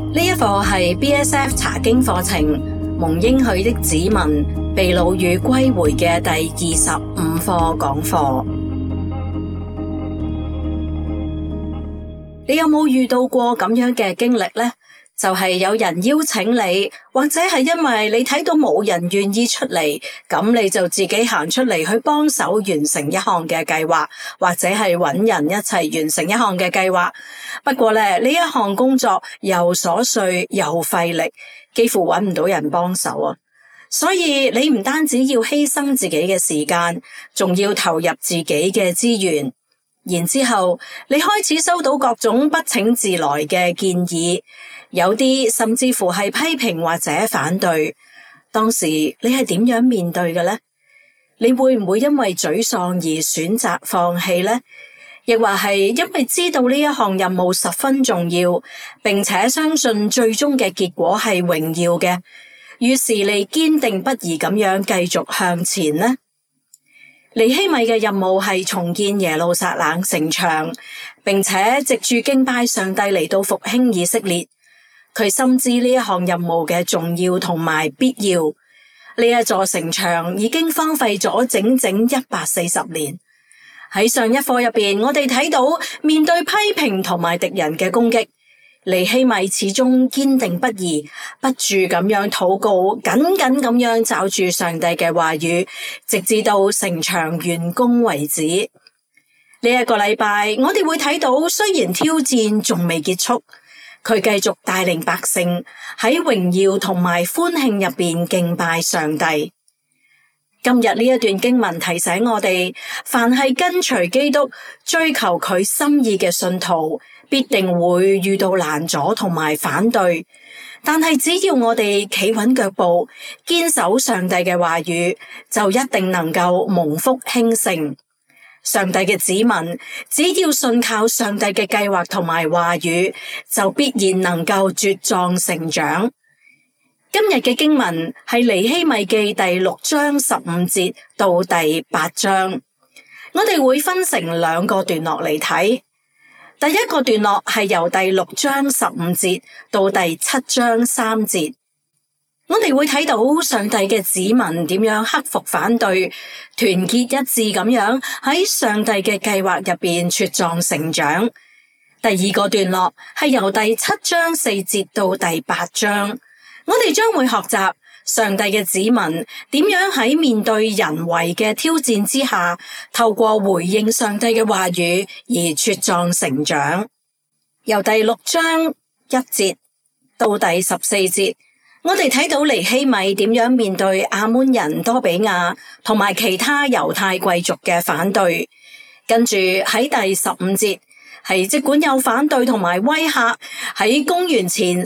呢一課係 BSF 查經課程蒙應許的子民被擄與歸回嘅第25課講課。你有冇遇到過咁樣嘅經歷呢？就係有人邀請你，或者係因為你睇到冇人願意出嚟，咁你就自己行出嚟去幫手完成一項嘅計劃，或者係揾人一齊完成一項嘅計劃。不過呢一項工作又瑣碎又費力，幾乎揾唔到人幫手啊！所以你唔單止要犧牲自己嘅時間，仲要投入自己嘅資源。然之後，你開始收到各種不請自來嘅建議，有啲甚至乎係批評或者反對。當時你係點樣面對嘅呢？你會唔會因為沮喪而選擇放棄呢？亦或係因為知道呢一項任務十分重要，並且相信最終嘅結果係榮耀嘅，於是你堅定不移咁樣繼續向前呢？尼希米嘅任務係重建耶路撒冷城牆，並且藉住敬拜上帝嚟到復興以色列。佢深知呢一項任務嘅重要同埋必要。呢一座城牆已經荒廢咗整整140年。喺上一課入邊，我哋睇到面對批評同埋敵人嘅攻擊，尼希米始終堅定不移，不住咁樣禱告，緊緊咁樣抓住上帝嘅話語，直至到城牆完工為止。呢一個禮拜，我哋會睇到，雖然挑戰仲未結束，佢繼續帶領百姓喺榮耀同埋歡慶入邊敬拜上帝。今日呢一段經文提醒我哋，凡係跟隨基督、追求佢心意嘅信徒，必定會遇到攔阻同埋反對，但係只要我哋企穩腳步，堅守上帝嘅話語，就一定能夠蒙福興盛。上帝嘅子民只要信靠上帝嘅計劃同埋話語，就必然能夠茁壯成長。今日嘅經文係尼希米記第6章15節到第8章，我哋會分成2個段落嚟睇。第一個段落係由第6章15節到第7章3節，我哋會睇到上帝嘅子民點樣克服反對，團結一致咁樣喺上帝嘅計劃入邊茁壯成長。第二個段落係由第7章4節到第8章，我哋將會學習上帝嘅子民點樣喺面對人為嘅挑戰之下，透過回應上帝嘅話語而茁壯成長。由第6章1節到第14節，我哋睇到尼希米點樣面對亞捫人多比亞同埋其他猶太貴族嘅反對。跟住喺第15節，係即管有反對同埋威嚇，喺公元前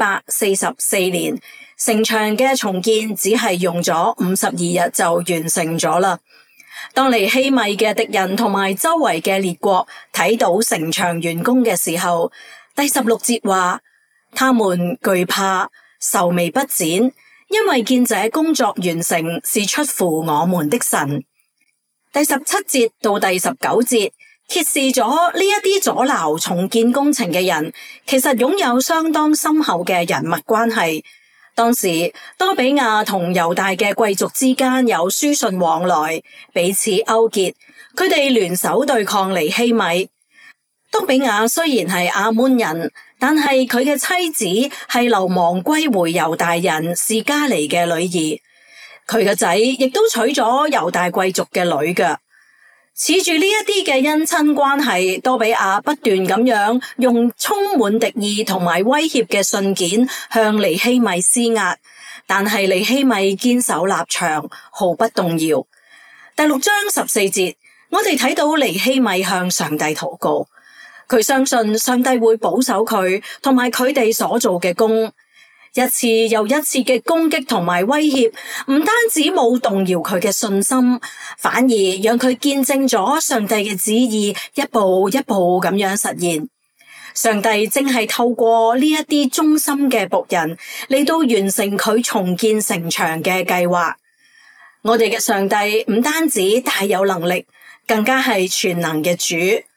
444年，城牆嘅重建只係用咗52日就完成咗啦。當尼希米嘅敵人同埋周圍嘅列國睇到城牆完工嘅時候，第16節話，他們懼怕，愁眉不展，因為見這工作完成是出乎我們的神。第17節到第19節揭示咗呢一啲阻撓重建工程嘅人，其實擁有相當深厚嘅人脈關係。當時多比亞同猶大嘅貴族之間有書信往來，彼此勾結，佢哋聯手對抗尼希米。多比亞雖然係亞捫人，但係佢嘅妻子係流亡歸回猶大人示迦尼嘅女兒，佢嘅仔亦都娶咗猶大貴族嘅女嘅。恃住呢一啲嘅姻親關係，多比亞不斷咁樣用充滿敵意同埋威脅嘅信件向尼希米施壓，但係尼希米堅守立場，毫不動搖。第6章14節，我哋睇到尼希米向上帝禱告，佢相信上帝會保守佢同埋佢哋所做嘅工。一次又一次嘅攻擊同埋威脅，唔單止冇動搖佢嘅信心，反而讓佢見證咗上帝嘅旨意一步一步咁樣實現。上帝正係透過呢一啲忠心嘅僕人嚟到完成佢重建城牆嘅計劃。我哋嘅上帝唔單止大有能力，更加係全能嘅主。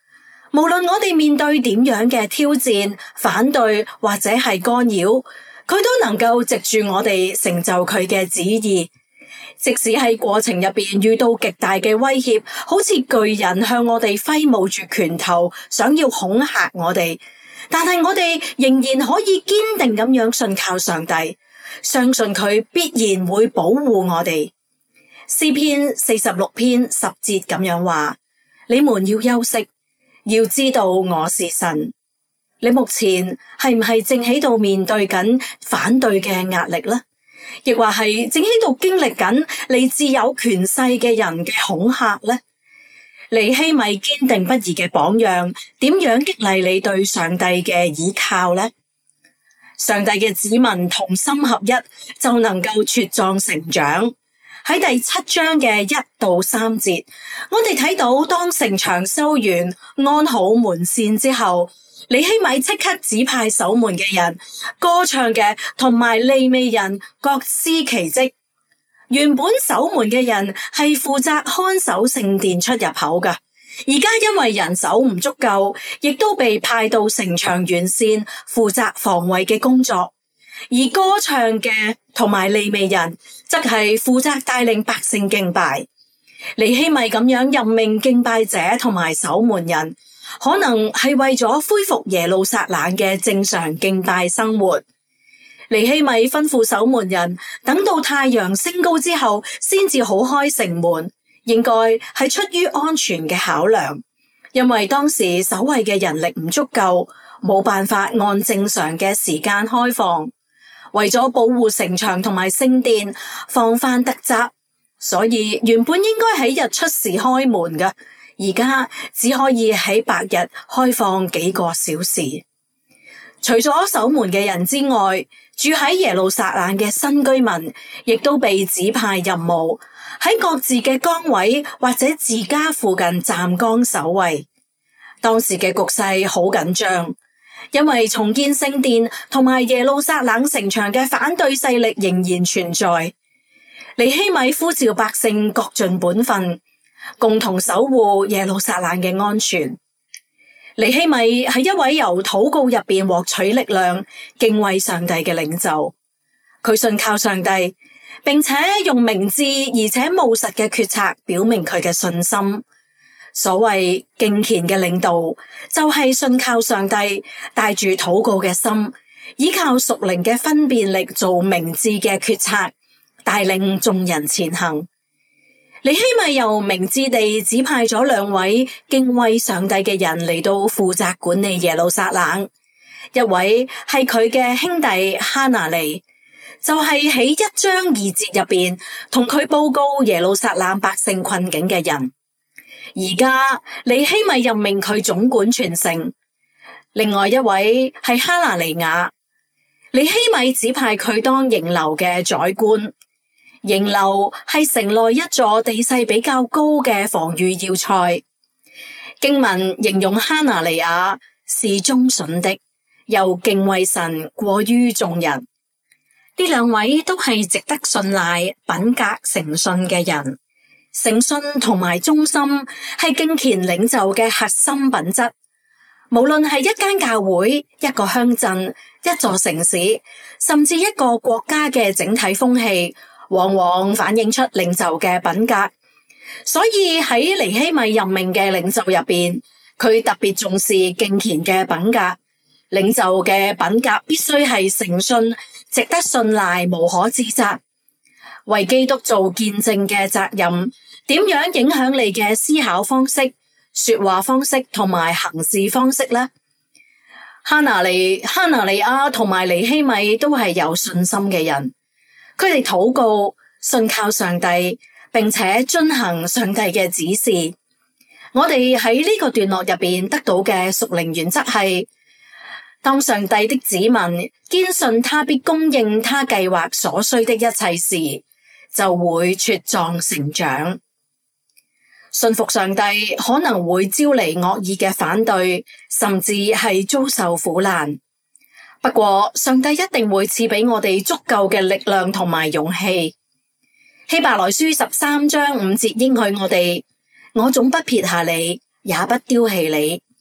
無論我哋面對點樣嘅挑戰、反對或者係干擾，佢都能夠藉住我哋成就佢嘅旨意。即使喺過程入邊遇到極大嘅威脅，好似巨人向我哋揮舞住拳頭，想要恐嚇我哋，但係我哋仍然可以堅定咁樣信靠上帝，相信佢必然會保護我哋。詩篇46篇10節咁樣話：你們要休息，要知道我是神。你目前係唔係正喺度面對緊反對嘅壓力呢？亦或係正喺度經歷緊嚟自有權勢嘅人嘅恐嚇呢？尼希米堅定不移嘅榜樣，點樣激勵你對上帝嘅倚靠呢？上帝嘅子民同心合一，就能夠茁壯成長。喺第7章嘅1到3節，我哋睇到當城牆修完、安好門扇之後，尼希米即刻指派守門嘅人、歌唱嘅同埋利未人各司其職。原本守門嘅人係負責看守聖殿出入口㗎，而家因為人手唔足夠，亦都被派到城牆完善，負責防衛嘅工作。而歌唱嘅同埋利未人則係負責帶領百姓敬拜。尼希米咁樣任命敬拜者同埋守門人，可能係為咗恢復耶路撒冷嘅正常敬拜生活。尼希米吩咐守門人，等到太陽升高之後先至好開城門，應該係出於安全嘅考量，因為當時守衛嘅人力唔足夠，冇辦法按正常嘅時間開放。為咗保護城牆同埋聖殿，防範突襲，所以原本應該喺日出時開門嘅，而家只可以喺白日開放幾個小時。除咗守門嘅人之外，住喺耶路撒冷嘅新居民亦都被指派任務，喺各自嘅崗位或者自家附近站崗守衛。當時嘅局勢好緊張，因為重建聖殿同埋耶路撒冷城牆嘅反對勢力仍然存在。尼希米呼召百姓各盡本分，共同守護耶路撒冷嘅安全。尼希米係一位由禱告入邊獲取力量、敬畏上帝嘅領袖。佢信靠上帝，並且用明智而且務實嘅決策表明佢嘅信心。所謂敬虔嘅領導，就係信靠上帝，帶住禱告嘅心，依靠屬靈嘅分辨力做明智嘅決策，帶領眾人前行。尼希米又明智地指派咗2位敬畏上帝嘅人嚟到負責管理耶路撒冷。一位係佢嘅兄弟哈拿尼，就係喺1章2節入邊同佢報告耶路撒冷百姓困境嘅人。而家尼希米任命佢總管全城。另外一位係哈拿尼亞，尼希米指派佢當營樓嘅宰官。營樓係城內一座地勢比較高嘅防禦要塞。經文形容哈拿尼亞是忠信的，又敬畏神過於眾人。呢2位都係值得信賴、品格誠信嘅人。誠信同埋忠心係敬虔領袖嘅核心品質。無論係一間教會、一個鄉鎮、一座城市，甚至一個國家嘅整體風氣，往往反映出領袖嘅品格。所以喺尼希米任命嘅領袖入邊，佢特別重視敬虔嘅品格。領袖嘅品格必須係誠信，值得信賴，無可指責。為基督做見證嘅責任，點樣影響你嘅思考方式、說話方式同埋行事方式呢？哈拿尼亞同埋尼希米都係有信心嘅人。佢哋禱告、信靠上帝，並且遵行上帝嘅指示。我哋喺呢個段落入邊得到嘅屬靈原則係：當上帝的子民堅信他必供應他計劃所需的一切時，就會茁壯成長。信服上帝可能會招嚟惡意嘅反對，甚至係遭受苦難。不過上帝一定會賜俾我哋足夠嘅力量同埋勇氣。希伯來書13章5節應許我哋：我總不撇下你，也不丟棄你。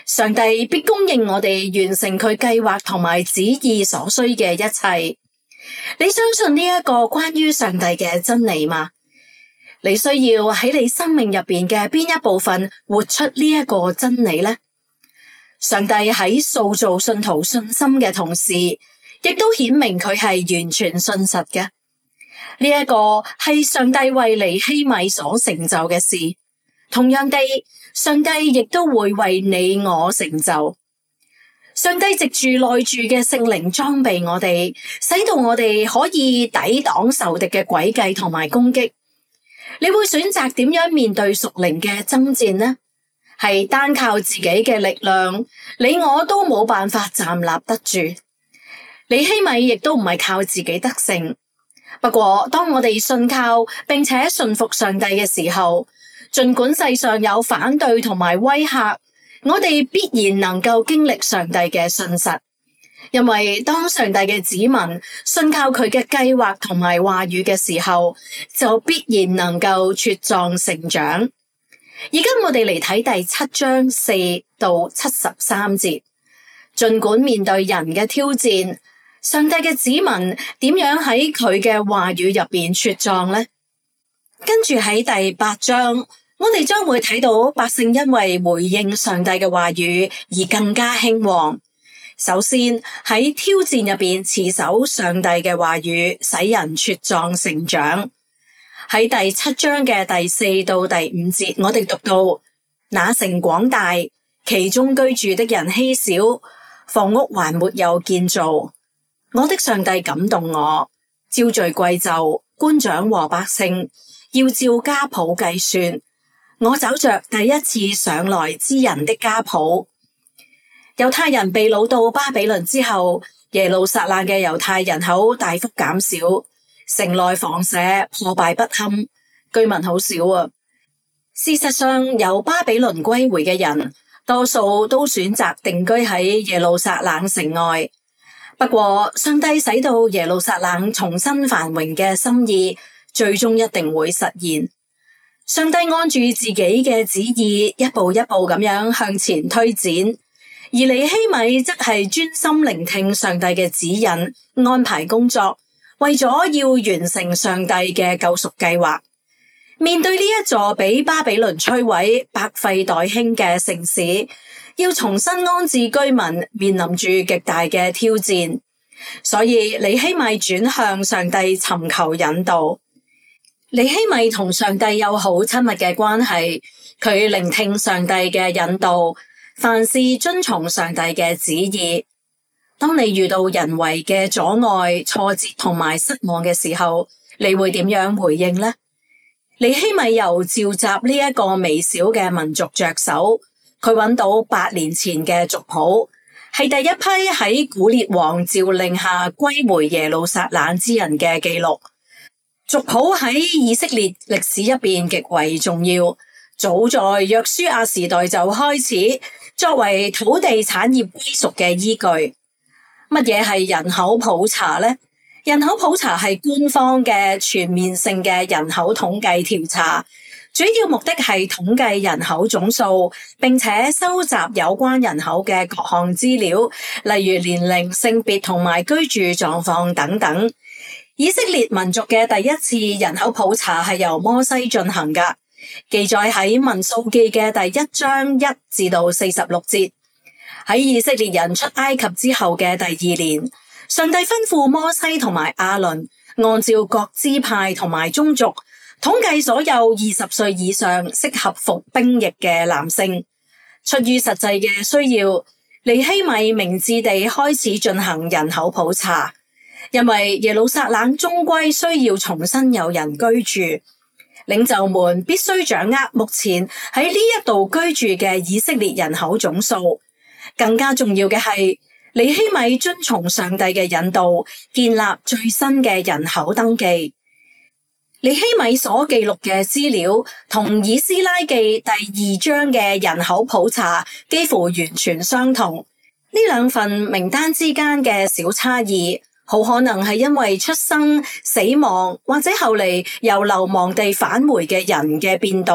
上帝必供應我哋完成佢計劃同埋旨意所需嘅一切。你相信呢一個關於上帝嘅真理嗎？你需要喺你生命入邊嘅邊一部分活出呢一個真理呢？上帝喺塑造信徒信心嘅同時，亦都顯明佢係完全信實嘅。呢一個係上帝為尼希米所成就嘅事，同樣地，上帝亦都會為你我成就。上帝藉住內住嘅聖靈裝備我哋，使到我哋可以抵擋仇敵嘅詭計同埋攻擊。你會選擇點樣面對屬靈嘅爭戰呢？係單靠自己嘅力量，你我都冇辦法站立得住。尼希米亦都唔係靠自己得勝。不過當我哋信靠並且信服上帝嘅時候，儘管世上有反對同埋威嚇，我哋必然能夠經歷上帝嘅信實。因為當上帝嘅子民信靠佢嘅計劃同埋話語嘅時候，就必然能夠茁壯成長。而家我哋嚟睇第7章4到73節，儘管面對人嘅挑戰，上帝嘅子民點樣喺佢嘅話語入邊茁壯呢？跟住喺第8章，我哋將會睇到百姓因為回應上帝嘅話語而更加興旺。首先喺挑戰入邊持守上帝嘅話語，使人茁壯成長。喺第7章嘅第4到第5節，我哋讀到：那城廣大，其中居住的人稀少，房屋還沒有建造。我的上帝感動我，招聚貴胄、官長和百姓，要照家譜計算。我找着第一次上來之人的家譜。猶太人被擄到巴比倫之後，耶路撒冷嘅猶太人口大幅減少。城內房舍破敗不堪，居民好少啊。事實上，由巴比倫歸回嘅人，多數都選擇定居喺耶路撒冷城外。不過，上帝使到耶路撒冷重新繁榮嘅心意，最終一定會實現。上帝按住自己嘅旨意，一步一步咁樣向前推展，而尼希米則係專心聆聽上帝嘅指引，安排工作。為咗要完成上帝嘅救贖計劃，面對呢一座俾巴比倫摧毀、百廢待興嘅城市，要重新安置居民，面臨住極大嘅挑戰。所以尼希米轉向上帝尋求引導。尼希米同上帝有好親密嘅關係，佢聆聽上帝嘅引導，凡事遵從上帝嘅旨意。當你遇到人為嘅阻礙、挫折同埋失望嘅時候，你會點樣回應呢？尼希米由召集呢一個微小嘅民族着手，佢揾到8年前嘅族譜，係第一批喺古列王詔令下歸回耶路撒冷之人嘅記錄。族譜喺以色列歷史入邊極為重要，早在約書亞時代就開始作為土地產業歸屬嘅依據。乜嘢係人口普查呢？人口普查係官方嘅全面性嘅人口統計調查，主要目的係統計人口總數，並且收集有關人口嘅各項資料，例如年齡、性別同埋居住狀況等等。以色列民族嘅第一次人口普查係由摩西進行㗎，記載喺民數記嘅第1章1至到46節。喺以色列人出埃及之後嘅第2年，上帝吩咐摩西同埋亞倫，按照各支派同埋宗族，統計所有20歲以上適合服兵役嘅男性。出於實際嘅需要，尼希米明智地開始進行人口普查，因為耶路撒冷終歸需要重新有人居住。領袖們必須掌握目前喺呢一度居住嘅以色列人口總數。更加重要嘅係，尼希米遵從上帝嘅引導，建立最新嘅人口登記。尼希米所記錄嘅資料同以斯拉記第2章嘅人口普查幾乎完全相同。呢兩份名單之間嘅小差異，好可能係因為出生、死亡或者後嚟由流亡地返回嘅人嘅變動，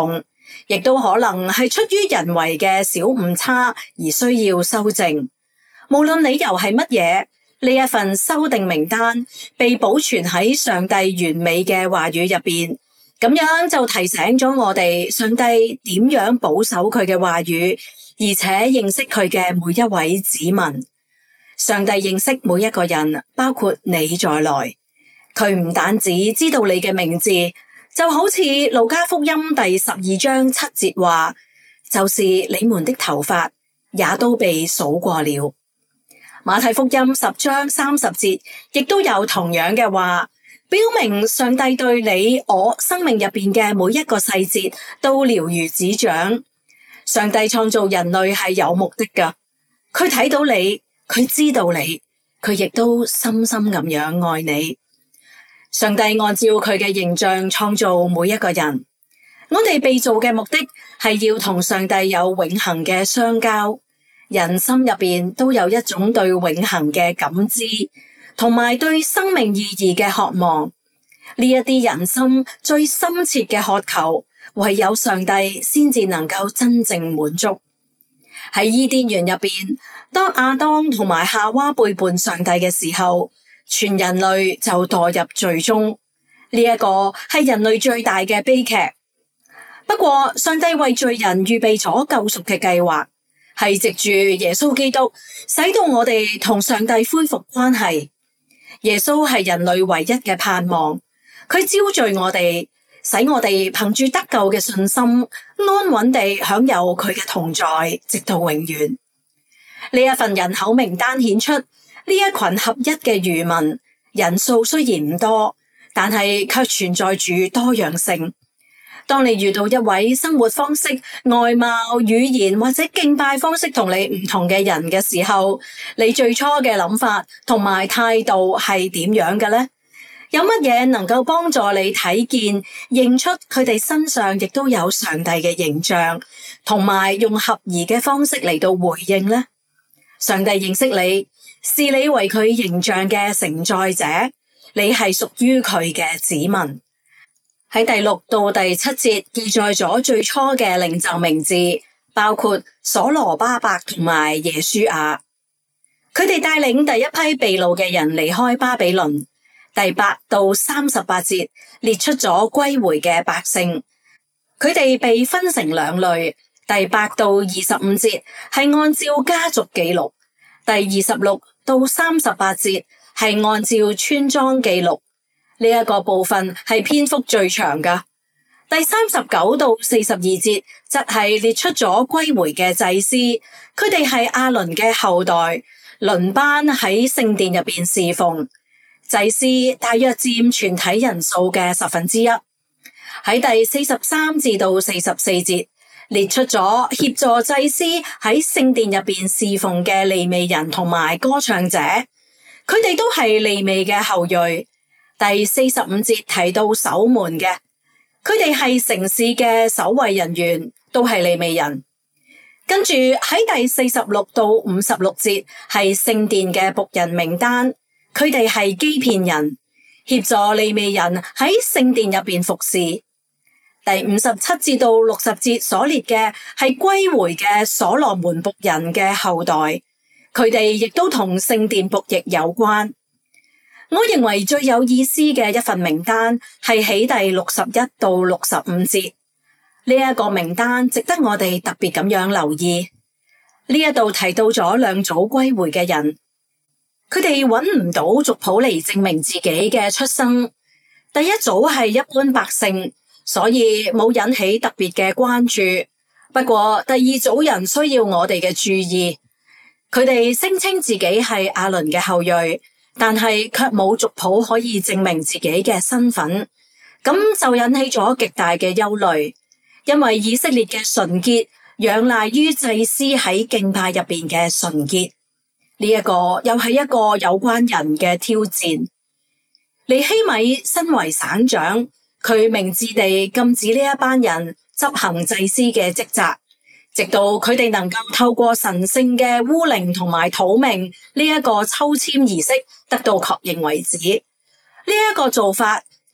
亦都可能係出於人為嘅小誤差而需要修正。無論理由係乜嘢，呢一份修訂名單被保存喺上帝完美嘅話語入邊，咁樣就提醒咗我哋上帝點樣保守佢嘅話語，而且認識佢嘅每一位子民。上帝認識每一個人，包括你在內。佢唔單止知道你嘅名字，就好似路加福音第12章7節話，就是你們的頭髮也都被數過了。馬太福音10章30節亦都有同樣嘅話，表明上帝對你我生命入邊嘅每一個細節都了如指掌。上帝創造人類係有目的㗎，佢睇到你，佢知道你，佢亦都深深咁樣愛你。上帝按照佢嘅形象創造每一個人，我哋被造嘅目的係要同上帝有永恆嘅相交。人心入邊都有一種對永恆嘅感知，同埋對生命意義嘅渴望。呢一啲人心最深切嘅渴求，唯有上帝先至能夠真正滿足。喺伊甸園入邊，當亞當同埋夏娃背叛上帝嘅時候，全人類就墮入罪中。呢一個係人類最大嘅悲劇。不過，上帝為罪人預備咗救贖嘅計劃，係藉住耶穌基督，使到我哋同上帝恢復關係。耶穌係人類唯一嘅盼望，佢招聚我哋，使我哋憑住得救嘅信心，安穩地享有佢嘅同在，直到永遠。呢一份人口名單顯出，呢一群合一嘅餘民，人數雖然唔多，但係卻存在住多樣性。當你遇到一位生活方式、外貌、語言或者敬拜方式同你唔同嘅人嘅時候，你最初嘅諗法同埋態度係點樣嘅呢？有乜嘢能夠幫助你睇見、認出佢哋身上亦都有上帝嘅形象，同埋用合宜嘅方式嚟到回應呢？上帝認識你，視你為佢形象嘅承載者，你係屬於佢嘅子民。喺第6到第7節記載咗最初嘅領袖名字，包括所羅巴伯同埋耶書亞。佢哋帶領第一批被擄嘅人離開巴比倫。第8到38節列出咗歸回嘅百姓，佢哋被分成兩類。第8到25節係按照家族記錄，第26到38節係按照村莊記錄。呢一個部分係篇幅最長㗎。第39到42節則係列出咗歸回嘅祭司，佢哋係亞倫嘅後代，輪班喺聖殿入邊侍奉。祭司大約佔全體人數嘅1/10。喺第43至到44節列出咗協助祭司喺聖殿入邊侍奉嘅利未人同埋歌唱者，佢哋都係利未嘅後裔。第45節提到守門嘅，佢哋係城市嘅守衛人員，都係利未人。跟住喺第46到56節係聖殿嘅僕人名單，佢哋係基遍人，協助利未人喺聖殿入邊服侍。第57至到60節所列嘅係歸回嘅所羅門僕人嘅後代，佢哋亦都同聖殿僕役有關。我認為最有意思嘅一份名單係喺第61到65節，呢一個名單值得我哋特別咁樣留意。呢一度提到咗兩組歸回嘅人，佢哋揾唔到族譜嚟證明自己嘅出生。第一組係一般百姓，所以冇引起特別嘅關注。不過第二組人需要我哋嘅注意，佢哋聲稱自己係亞倫嘅後裔，但係卻冇族譜可以證明自己嘅身份，咁就引起咗極大嘅憂慮，因為以色列嘅純潔仰賴於祭司喺敬拜入邊嘅純潔。呢一個又係一個有關人嘅挑戰。尼希米身為省長，佢明智地禁止呢一班人執行祭司嘅職責，直到佢哋能夠透過神聖嘅污靈同埋土命呢一個抽籤儀式得到確認為止。呢一個做法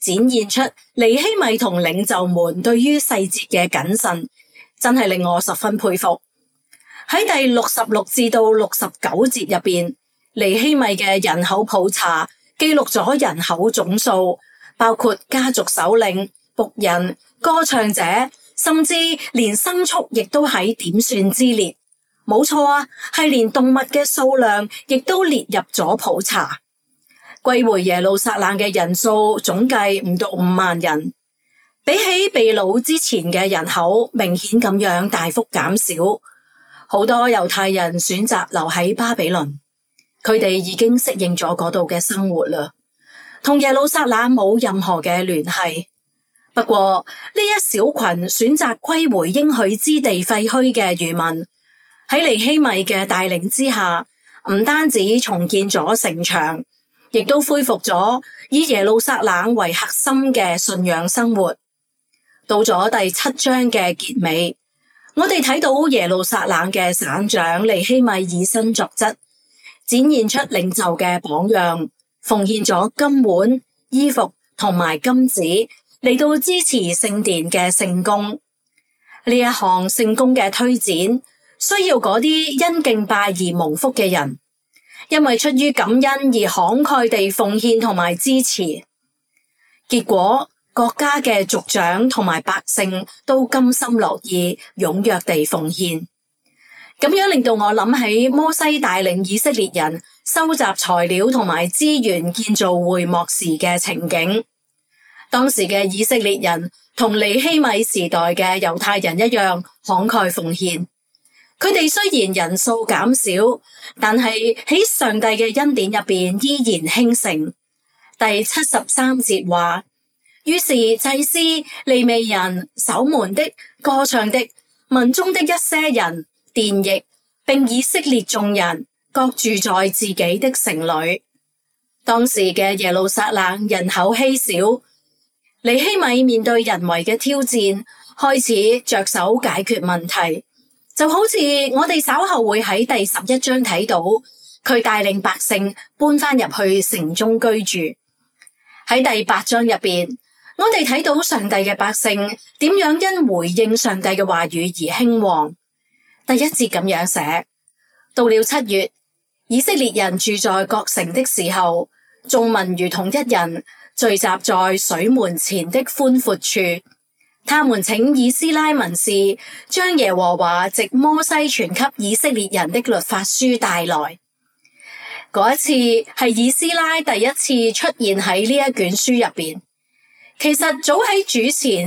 展現出尼希米同領袖們對於細節嘅謹慎，真係令我十分佩服。喺第66至到69節入邊，尼希米嘅人口普查記錄咗人口總數，包括家族首領、僕人、歌唱者，甚至連牲畜亦都喺點算之列。冇錯啊，係連動物嘅數量亦都列入咗普查。歸回耶路撒冷嘅人數總計唔到5萬人，比起被擄之前嘅人口明顯咁樣大幅減少。好多猶太人選擇留喺巴比倫，佢哋已經適應咗嗰度嘅生活啦，同耶路撒冷冇任何嘅聯繫。不過呢一小群選擇歸回應許之地廢墟嘅餘民，喺尼希米嘅帶領之下，唔單止重建咗城牆，亦都恢復咗以耶路撒冷為核心嘅信仰生活。到咗第7章嘅結尾，我哋睇到耶路撒冷嘅省長尼希米以身作則，展現出領袖嘅榜樣，奉獻咗金碗、衣服同埋金子嚟到支持聖殿嘅聖工。呢一項聖工嘅推展，需要嗰啲因敬拜而蒙福嘅人，因為出於感恩而慷慨地奉獻同埋支持。結果國家嘅族長同埋百姓都甘心樂意踴躍地奉獻，咁樣令到我諗起摩西帶領以色列人收集材料同埋資源建造會幕時嘅情景。當時嘅以色列人同尼希米時代嘅猶太人一樣慷慨奉獻，佢哋雖然人數減少，但係喺上帝嘅恩典入邊依然興盛。第73節話，於是祭司、利未人、守門的、歌唱的、民中的一些人、殿役，並以色列眾人，各住在自己的城裏。當時嘅耶路撒冷人口稀少，尼希米面對人為嘅挑戰，開始着手解決問題，就好似我哋稍後會喺第11章睇到，佢帶領百姓搬翻入去城中居住。喺第8章入邊，我哋睇到上帝嘅百姓點樣因回應上帝嘅話語而興旺。第1節咁樣寫，到了7月，以色列人住在各城的時候，眾民如同一人，聚集在水門前的寬闊處。他們請以斯拉文士將耶和華藉摩西傳給以色列人的律法書帶來。嗰一次係以斯拉第一次出現喺呢一卷書入邊。其實早喺主前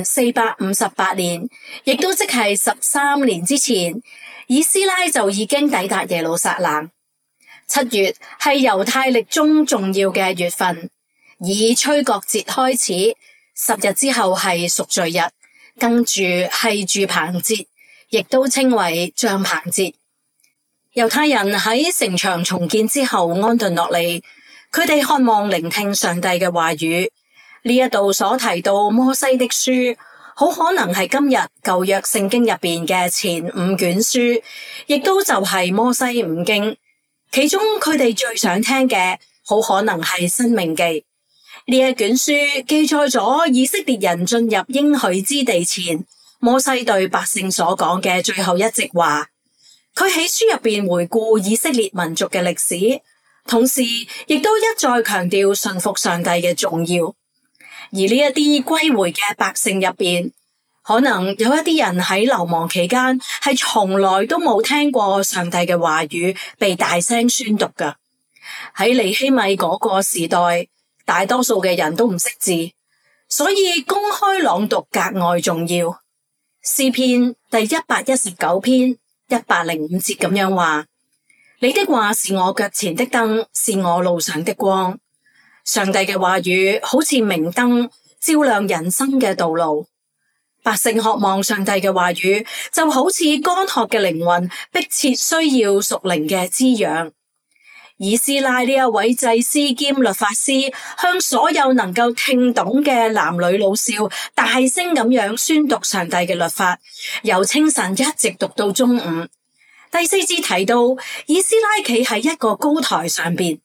458年，亦都即係13年之前，以斯拉就已經抵達耶路撒冷。7月係猶太歷中重要嘅月份，以吹角節開始，10日之後係贖罪日，跟住係住棚節，亦都稱為帳棚節。猶太人喺城牆重建之後安頓落嚟，佢哋渴望聆聽上帝嘅話語。呢一度所提到摩西的書，好可能係今日舊約聖經入邊嘅前5卷書，亦都就係摩西5經。其中佢哋最想聽嘅，好可能係申命記。呢一卷書記載咗以色列人進入應許之地前，摩西對百姓所講嘅最後一席話。佢喺書入邊回顧以色列民族嘅歷史，同時亦都一再強調順服上帝嘅重要。而呢一啲歸回嘅百姓入邊，可能有一啲人喺流亡期間係從來都冇聽過上帝嘅話語被大聲宣讀㗎。喺尼希米嗰個時代，大多數嘅人都唔識字，所以公開朗讀格外重要。詩篇第119篇105節咁樣話：你的話是我腳前的燈，是我路上的光。上帝嘅話語好似明燈，照亮人生嘅道路。百姓渴望上帝嘅話語，就好似乾渴嘅靈魂，迫切需要屬靈嘅滋養。以斯拉呢一位祭司兼律法師，向所有能夠聽懂嘅男女老少，大聲咁樣宣讀上帝嘅律法，由清晨一直讀到中午。第4節提到，以斯拉企喺一個高台上邊。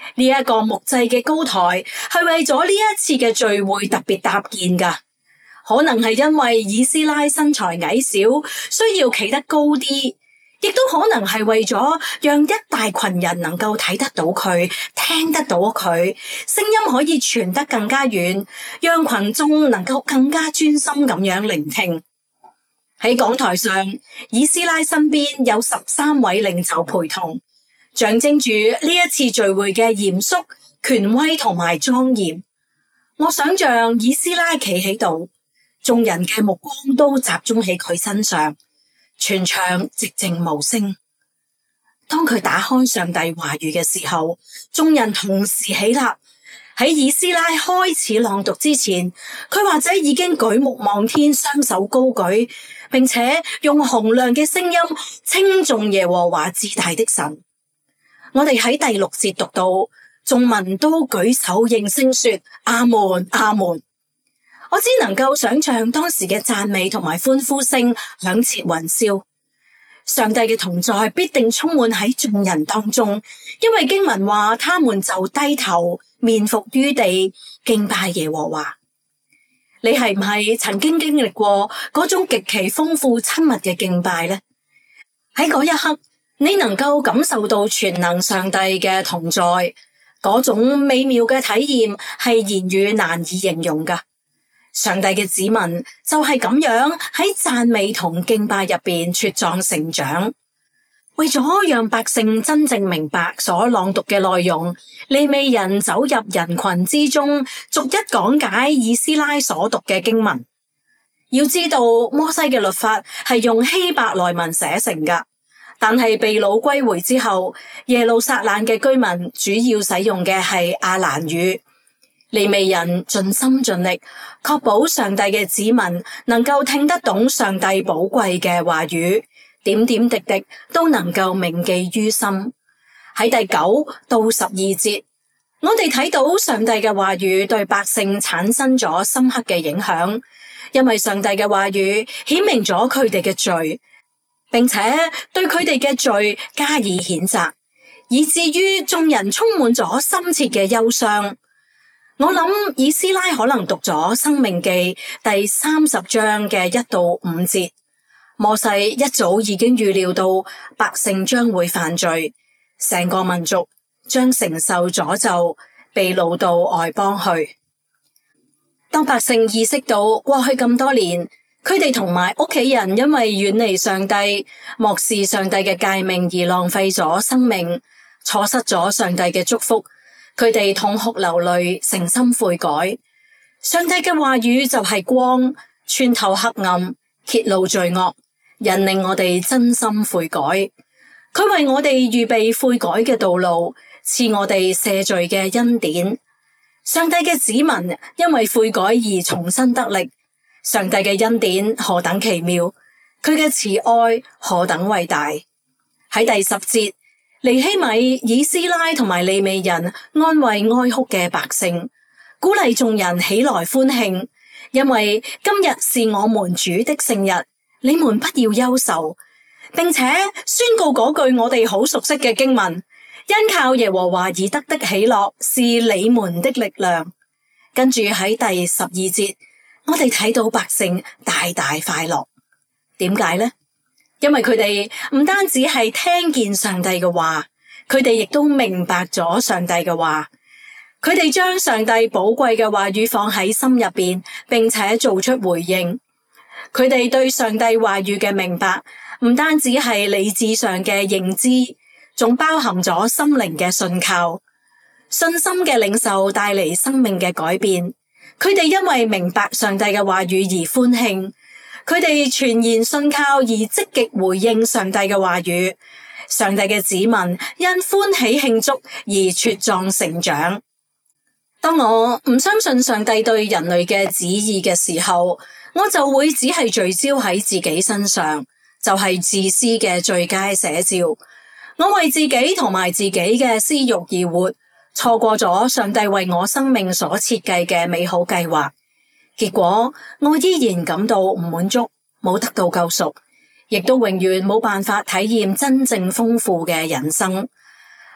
呢一個木製嘅高台係為咗呢一次嘅聚會特別搭建㗎。可能係因為以斯拉身材矮小，需要企得高啲，亦都可能係為咗讓一大群人能夠睇得到佢，聽得到佢，聲音可以傳得更加遠，讓群眾能夠更加專心咁樣聆聽。喺講台上，以斯拉身邊有13位領袖陪同，象徵住呢一次聚會嘅嚴肅、權威同埋莊嚴。我想象以斯拉企喺度，眾人嘅目光都集中喺佢身上，全場寂靜無聲。當佢打開上帝話語嘅時候，眾人同時起立。喺以斯拉開始朗讀之前，佢或者已經舉目望天，雙手高舉，並且用洪亮嘅聲音稱頌耶和華至大的神。我哋喺第6節讀到，眾民都舉手應聲說阿門，阿門。我只能夠想象當時嘅讚美同埋歡呼聲響徹雲霄。上帝嘅同在必定充滿喺眾人當中，因為經文話他們就低頭面伏於地敬拜耶和華。你係唔係曾經經歷過嗰種極其豐富親密嘅敬拜呢？喺嗰一刻，你能夠感受到全能上帝嘅同在，嗰種美妙嘅體驗係言語難以形容㗎。上帝嘅子民就係咁樣喺讚美同敬拜入邊茁壯成長。為咗讓百姓真正明白所朗讀嘅內容，利未人走入人群之中，逐一講解以斯拉所讀嘅經文。要知道，摩西嘅律法係用希伯來文寫成㗎，但係被擄歸回之後，耶路撒冷嘅居民主要使用嘅係亞蘭語。利未人盡心盡力，確保上帝嘅子民能夠聽得懂上帝寶貴嘅話語，點點滴滴都能夠銘記於心。喺第9到12節，我哋睇到上帝嘅話語對百姓產生咗深刻嘅影響，因為上帝嘅話語顯明咗佢哋嘅罪，並且對佢哋嘅罪加以譴責，以至於眾人充滿咗深切嘅憂傷。我諗以斯拉可能讀咗《申命記》第30章嘅1到5節。摩西一早已經預料到百姓將會犯罪，成個民族將承受詛咒，被擄到外邦去。當百姓意識到過去咁多年，佢哋同埋屋企人因為遠離上帝、漠視上帝嘅誡命而浪費咗生命，錯失咗上帝嘅祝福，佢哋痛哭流淚，誠心悔改。上帝嘅話語就係光，穿透黑暗，揭露罪惡，引領我哋真心悔改。佢為我哋預備悔改嘅道路，賜我哋赦罪嘅恩典。上帝嘅子民因為悔改而重新得力。上帝嘅恩典何等奇妙，佢嘅慈愛何等偉大。喺第10節，尼希米、以斯拉同埋利未人安慰哀哭嘅百姓，鼓勵眾人起來歡慶，因為今日是我們主的聖日，你們不要憂愁，並且宣告嗰句我哋好熟悉嘅經文：因靠耶和華而得的喜樂是你們的力量。跟住喺第12節，我哋睇到百姓大大快樂。點解呢？因為佢哋唔單止係聽見上帝嘅話，佢哋亦都明白咗上帝嘅話。佢哋將上帝寶貴嘅話語放喺心入邊，並且做出回應。佢哋對上帝話語嘅明白，唔單止係理智上嘅認知，仲包含咗心靈嘅信靠。信心嘅領受帶嚟生命嘅改變。佢哋因為明白上帝嘅話語而歡慶。佢哋全然信靠而積極回應上帝嘅話語，上帝嘅子民因歡喜慶祝而茁壯成長。當我唔相信上帝對人類嘅旨意嘅時候，我就會只係聚焦喺自己身上，就係自私嘅最佳寫照。我為自己同埋自己嘅私欲而活，錯過咗上帝為我生命所設計嘅美好計劃。結果我依然感到唔滿足，冇得到救贖，亦都永遠冇辦法體驗真正豐富嘅人生。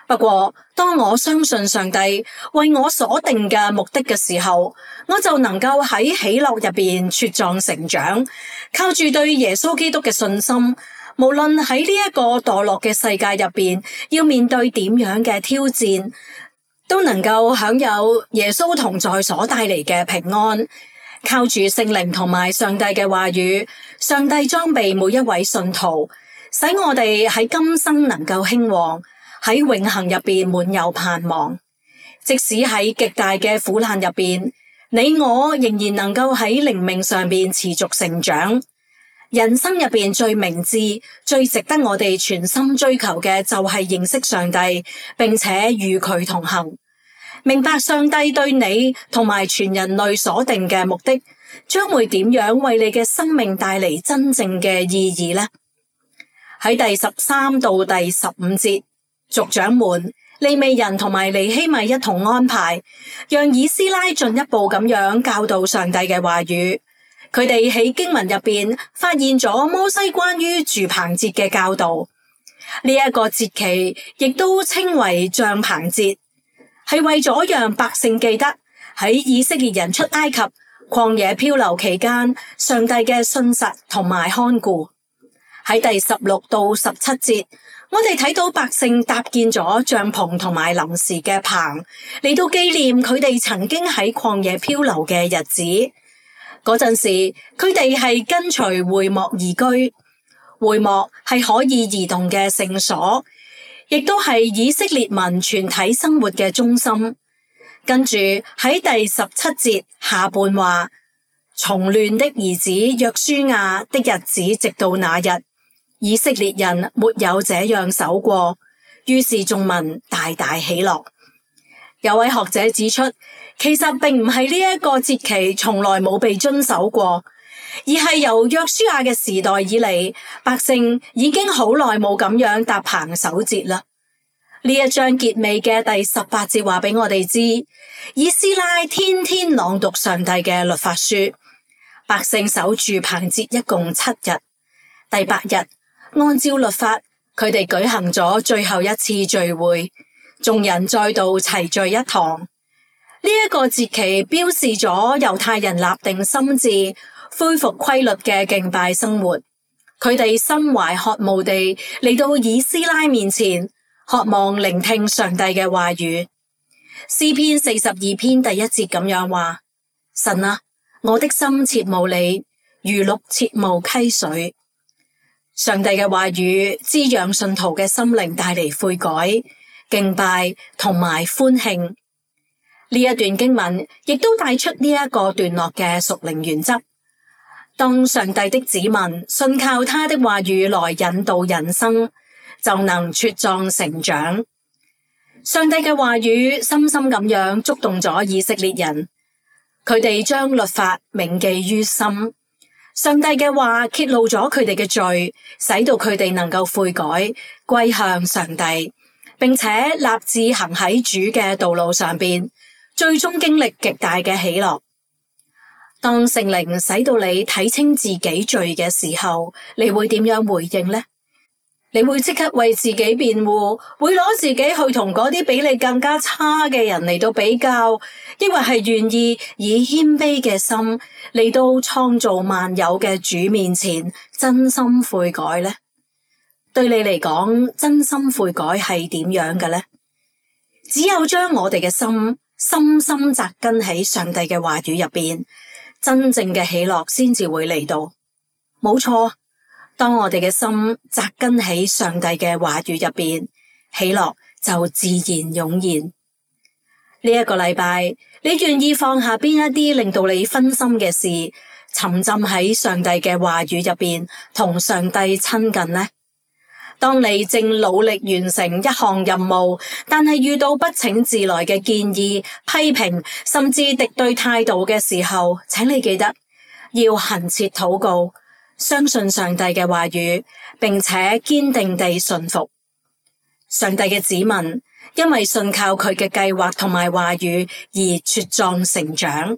不過，當我相信上帝為我所定嘅目的嘅時候，我就能夠喺喜樂入邊茁壯成長，靠住對耶穌基督嘅信心，無論喺呢一個墮落嘅世界入邊，要面對點樣嘅挑戰，都能夠享有耶穌同在所帶嚟嘅平安。靠住聖靈同埋上帝嘅話語，上帝裝備每一位信徒，使我哋喺今生能夠興旺，喺永恆入邊滿有盼望。即使喺極大嘅苦難入邊，你我仍然能夠喺靈命上邊持續成長。人生入邊最明智、最值得我哋全心追求嘅就係認識上帝，並且與佢同行。明白上帝對你同埋全人類所定嘅目的，將會點樣為你嘅生命帶嚟真正嘅意義呢？喺第13到第15節，族長們、利未人同埋尼希米一同安排，讓以斯拉進一步咁樣教導上帝嘅話語。佢哋喺經文入邊發現咗摩西關於住棚節嘅教導。呢一個節期亦都稱為帳棚節，係為咗讓百姓記得喺以色列人出埃及曠野漂流期間，上帝嘅信實同埋看顧。喺第16到17節，我哋睇到百姓搭建咗帳篷同埋臨時嘅棚，嚟到紀念佢哋曾經喺曠野漂流嘅日子。嗰陣時，佢哋係跟隨會幕而居，會幕係可以移動嘅聖所，亦都係以色列民全體生活嘅中心。跟住喺第17節下半話，從嫩的兒子約書亞的日子直到那日，以色列人沒有這樣守過，於是眾民大大喜樂。有位學者指出，其實並唔係呢一個節期從來冇被遵守過，而係由約書亞嘅時代以嚟，百姓已經好耐冇咁樣搭棚守節啦。呢一章結尾嘅第18節話俾我哋知，以斯拉天天朗讀上帝嘅律法書，百姓守住棚節一共7日。第8日，按照律法，佢哋舉行咗最後一次聚會，眾人再度齊聚一堂。呢一個節期標示咗猶太人立定心志，恢復規律嘅敬拜生活。佢哋心懷渴慕地嚟到以斯拉面前，渴望聆聽上帝嘅話語。詩篇42篇第1節咁樣話：神啊，我的心切慕你，如鹿切慕溪水。上帝嘅話語滋養信徒嘅心靈，帶嚟悔改、敬拜同埋歡慶。呢一段經文亦都帶出呢一個段落嘅屬靈原則。當上帝的子民信靠他的話語來引導人生，就能茁壯成長。上帝嘅話語深深咁樣觸動咗以色列人，佢哋將律法銘記於心。上帝嘅話揭露咗佢哋嘅罪，使到佢哋能夠悔改，歸向上帝，並且立志行喺主嘅道路上邊，最終經歷極大嘅喜樂。當聖靈使到你睇清自己罪嘅時候，你會點樣回應呢？你會即刻為自己辯護，會攞自己去同嗰啲比你更加差嘅人嚟到比較，抑或係願意以謙卑嘅心嚟到創造萬有嘅主面前真心悔改呢？對你嚟講，真心悔改係點樣嘅呢？只有將我哋嘅心深深扎根喺上帝嘅話語入邊，真正嘅喜樂先至會嚟到。冇錯。當我哋嘅心扎根喺上帝嘅話語入邊，喜樂就自然湧現。呢一個禮拜，你願意放下邊一啲令到你分心嘅事，沉浸喺上帝嘅話語入邊，同上帝親近呢？當你正努力完成一項任務，但係遇到不請自來嘅建議、批評，甚至敵對態度嘅時候，請你記得要懇切禱告，相信上帝嘅話語，並且堅定地順服。上帝嘅子民因為信靠佢嘅計劃同埋話語而茁壯成長。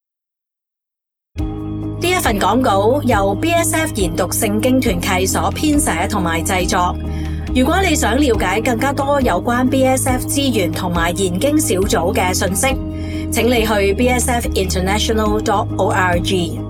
呢一份講稿由 BSF 研讀聖經團契所編寫同埋製作， 如果你想了解更加多有關 BSF 資源同埋研經小組嘅信息，請你去bsfinternational.org。